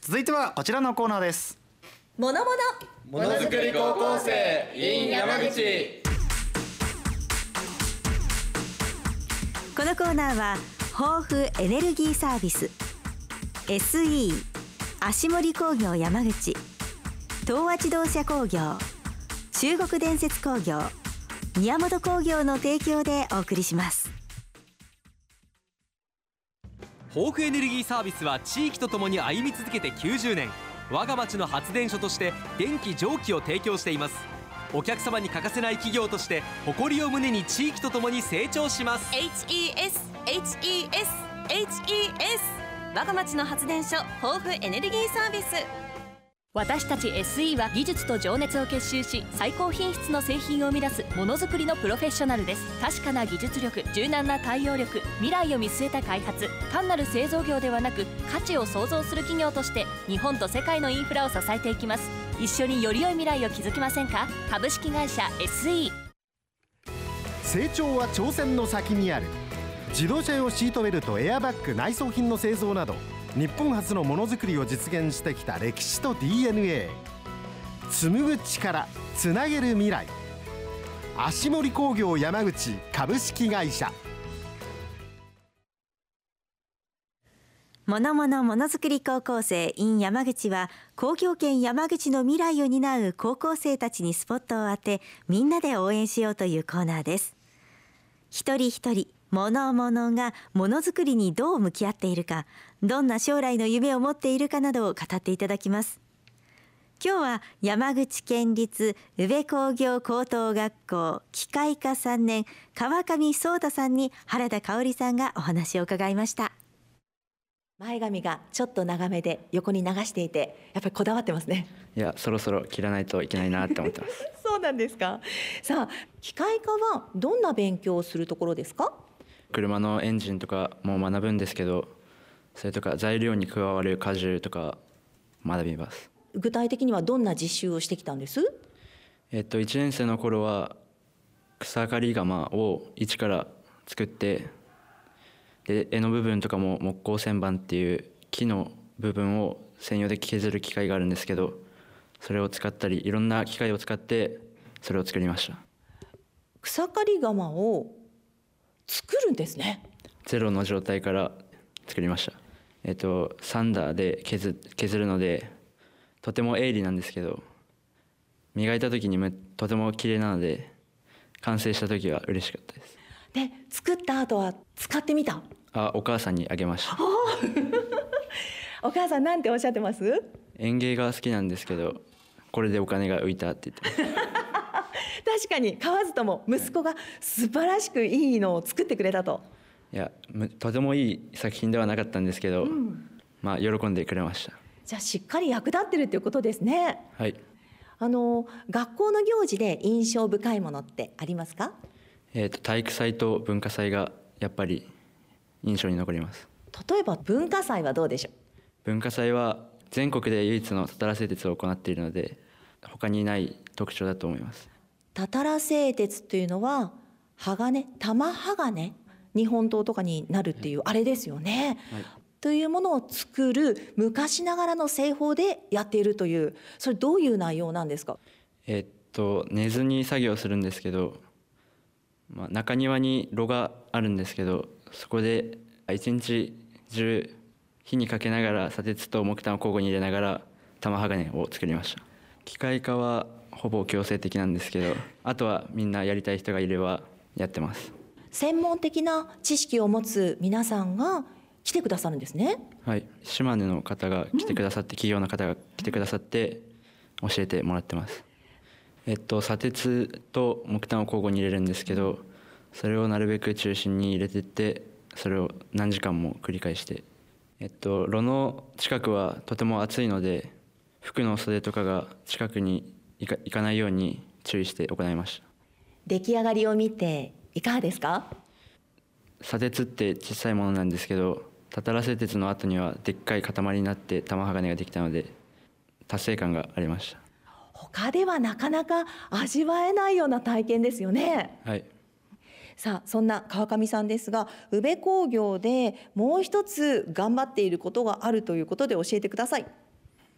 続いてはこちらのコーナーです。 ものづくり高校生 in 山口。 このコーナーは豊富エネルギーサービス SE 足森工業山口、東和自動車工業、中国電鉄工業、宮本工業の提供でお送りします。 豊富エネルギーサービスは地域とともに歩み続けて90年、我が町の発電所として電気蒸気を提供しています。お客様に欠かせない企業として誇りを胸に地域とともに成長します。 HES 我が町の発電所豊富エネルギーサービス。私たち SE は技術と情熱を結集し、最高品質の製品を生み出すものづくりのプロフェッショナルです。確かな技術力、柔軟な対応力、未来を見据えた開発、単なる製造業ではなく価値を創造する企業として日本と世界のインフラを支えていきます。一緒により良い未来を築きませんか。株式会社 SE。 成長は挑戦の先にある。自動車用シートベルト、エアバッグ、内装品の製造など日本初のものづくりを実現してきた歴史と DNA。 紡ぐ力、つなげる未来。足森工業山口株式会社。 ものづくり高校生 in 山口は、工業圏山口の未来を担う高校生たちにスポットを当て、みんなで応援しようというコーナーです。一人一人がものづくりにどう向き合っているか、どんな将来の夢を持っているかなどを語っていただきます。今日は山口県立宇部工業高等学校機械科3年川上壮太さんに原田香織さんがお話を伺いました。前髪がちょっと長めで横に流していて、やっぱりこだわってますね。 いや、そろそろ切らないといけないなって思ってますそうなんですか。さあ、機械科はどんな勉強をするところですか？ 車のエンジンとかも学ぶんですけど、それとか材料に加わる荷重とか学びます。 具体的にはどんな実習をしてきたんです？ 1年生の頃は草刈り鎌を一から作って、で柄の部分とかも木工旋盤っていう木の部分を専用で削る機械があるんですけど、それを使ったりいろんな機械を使ってそれを作りました。 草刈り鎌を作るんですね。 ゼロの状態から作りました。サンダーで削るのでとても鋭利なんですけど、磨いた時にとても綺麗なので、完成した時は嬉しかったです。 で、作った後は使ってみた？ お母さんにあげましたお母さんなんておっしゃってます？ 園芸が好きなんですけど、これでお金が浮いたって言ってます確かに買わずとも息子が素晴らしくいいのを作ってくれたと。 いや、とてもいい作品ではなかったんですけど、喜んでくれました。 じゃあしっかり役立ってるっていうことですね。 はい。 学校の行事で印象深いものってありますか？ 体育祭と文化祭がやっぱり印象に残ります。 例えば文化祭はどうでしょう？ 文化祭は全国で唯一のたたら製鉄を行っているので、他にない特徴だと思います。 たたら製鉄というのは鋼、玉鋼、日本刀とかになるっていうあれですよね、というものを作る昔ながらの製法でやっているという、それどういう内容なんですか？ 寝ずに作業するんですけど、中庭に炉があるんですけど、そこで一日中火にかけながら砂鉄と木炭を交互に入れながら玉鋼を作りました。機械化はほぼ強制的なんですけど、あとはみんなやりたい人がいればやってます。 専門的な知識を持つ皆さんが来てくださるんですね。 はい、島根の方が来てくださって、企業の方が来てくださって教えてもらってます。砂鉄と木炭を交互に入れるんですけど、それをなるべく中心に入れていって、それを何時間も繰り返して、炉の近くはとても暑いので、服の袖とかが近くに行かないように注意して行いました。 出来上がりを見ていかがですか？ 砂鉄って小さいものなんですけど、たたら製鉄の後にはでっかい塊になって玉鋼ができたので達成感がありました。 他ではなかなか味わえないような体験ですよね。 はい。 さあ、そんな川上さんですが、宇部工業でもう一つ頑張っていることがあるということで教えてください。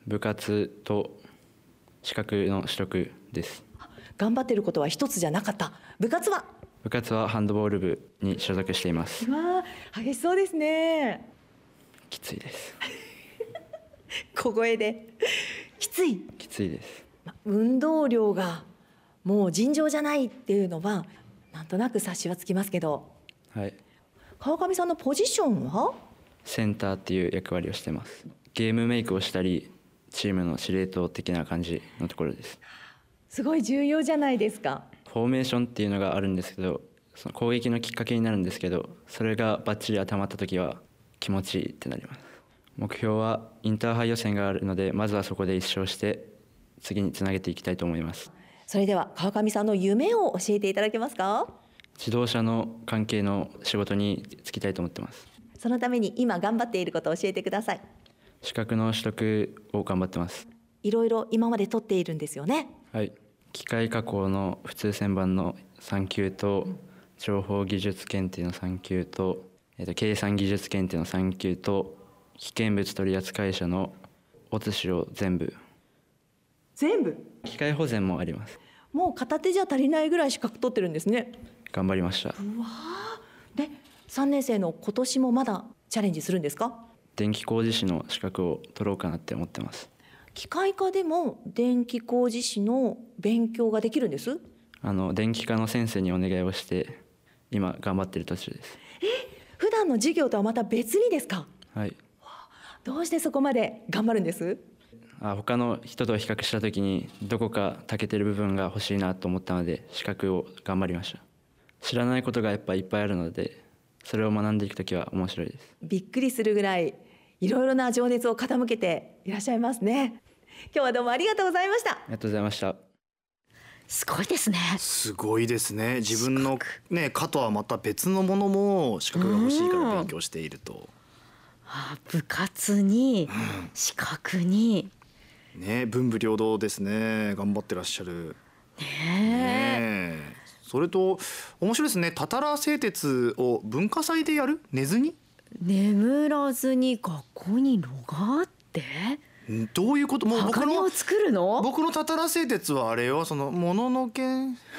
部活と資格の取得です。 頑張っていることは一つじゃなかった。部活はハンドボール部に所属しています。 わあ、激しそうですね。 きついです。 小声できついです。 運動量がもう尋常じゃないっていうのはなんとなく察しはつきますけど、 はい。 川上さんのポジションはセンターっていう役割をしてます。ゲームメイクをしたりチームの司令塔的な感じのところです。 すごい重要じゃないですか。 フォーメーションっていうのがあるんですけど、その攻撃のきっかけになるんですけど、それがバッチリ当てはまった時は気持ちいいってなります。目標はインターハイ予選があるので、まずはそこで1勝して次につなげていきたいと思います。 それでは川上さんの夢を教えていただけますか？ 自動車の関係の仕事に就きたいと思ってます。 そのために今頑張っていることを教えてください。 資格の取得を頑張ってます。 いろいろ今まで取っているんですよね。 はい。機械加工の普通旋盤の3級と、情報技術検定の3級と、計算技術検定の3級と、危険物取扱者のおしを全部。機械保全もあります。 もう片手じゃ足りないぐらい資格取ってるんですね。 頑張りました。 うわで3年生の今年もまだチャレンジするんですか？ 電気工事士の資格を取ろうかなって思ってます。 機械科でも電気工事士の勉強ができるんです？ 電気科の先生にお願いをして今頑張っている途中です。 普段の授業とはまた別にですか？ はい。 どうしてそこまで頑張るんです？ 他の人と比較した時にどこか長けてる部分が欲しいなと思ったので資格を頑張りました。知らないことがやっぱいっぱいあるので、それを学んでいくときは面白いです。 びっくりするぐらいいろいろな情熱を傾けていらっしゃいますね。今日はどうもありがとうございました。 ありがとうございました。 すごいですね。 すごいですね。自分のね科とはまた別のものも資格が欲しいから勉強していると。 部活に資格にね、文武両道ですね。頑張ってらっしゃる。 ねえ。それと面白いですね。たたら製鉄を文化祭でやる？寝ずに？ 眠らずに学校に炉があって？ どういうこと？もう鋼を作るの？ 僕のたたら製鉄はあれよ、そのもののけ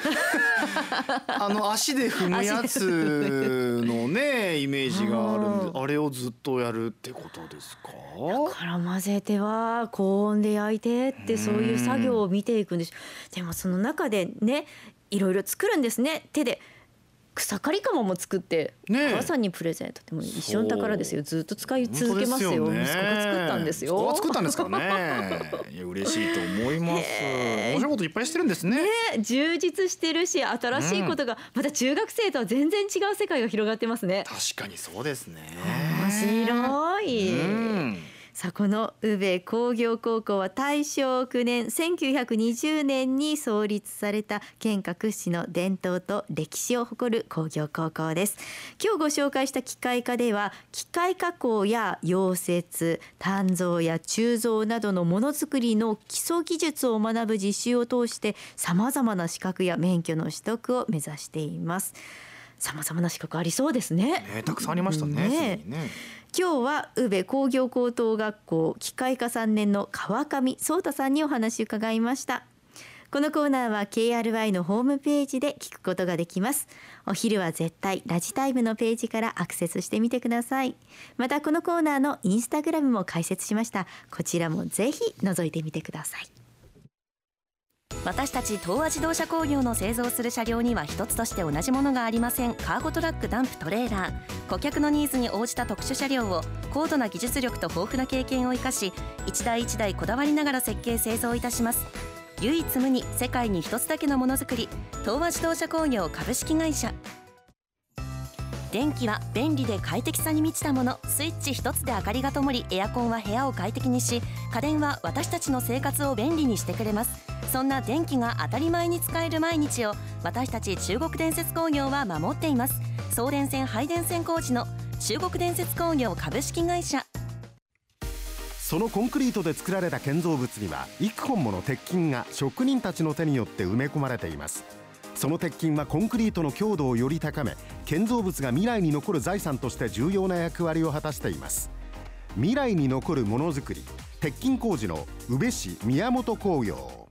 足で踏むやつのねイメージがあるんで、あれをずっとやるってことですか？ だから混ぜては高温で焼いてってそういう作業を見ていくんです。でもその中でねいろいろ作るんですね。手で草刈り鎌も作って母さんにプレゼント。でも一生の宝ですよ。ずっと使い続けますよ。息子が作ったんですよ。 息子が作ったんですからね。いや嬉しいと思います。面白いこといっぱいしてるんですね。 充実してるし新しいことが、また中学生とは全然違う世界が広がってますね。 確かにそうですね。 面白い。さあこの宇部工業高校は大正9年1920年に創立された県下屈指の伝統と歴史を誇る工業高校です。今日ご紹介した機械科では機械加工や溶接、鍛造や鋳造などのものづくりの基礎技術を学ぶ実習を通してさまざまな資格や免許の取得を目指しています。さまざまな資格ありそうですね。 たくさんありましたね。 今日は宇部工業高等学校機械科3年の川上壮太さんにお話を伺いました。このコーナーは KRY のホームページで聞くことができます。お昼は絶対ラジタイムのページからアクセスしてみてください。またこのコーナーのインスタグラムも開設しました。こちらもぜひ覗いてみてください。 私たち東亜自動車工業の製造する車両には一つとして同じものがありません。カーゴトラック、ダンプ、トレーラー、顧客のニーズに応じた特殊車両を高度な技術力と豊富な経験を生かし一台一台こだわりながら設計製造いたします。唯一無二、世界に一つだけのものづくり、東亜自動車工業株式会社。電気は便利で快適さに満ちたもの。スイッチ一つで明かりが灯り、エアコンは部屋を快適にし、家電は私たちの生活を便利にしてくれます。そんな電気が当たり前に使える毎日を私たち中国電鉄工業は守っています。送電線配電線工事の中国電鉄工業株式会社。 そのコンクリートで作られた建造物には幾本もの鉄筋が職人たちの手によって埋め込まれています。その鉄筋はコンクリートの強度をより高め、建造物が未来に残る財産として重要な役割を果たしています。未来に残るものづくり、 鉄筋工事の宇部市宮本工業。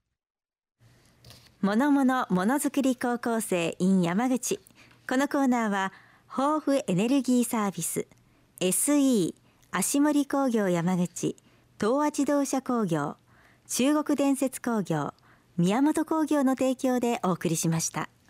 ものものものづくり高校生 in 山口。このコーナーは豊富エネルギーサービス SE 足盛工業山口、東亜自動車工業、中国電鉄工業、宮本工業の提供でお送りしました。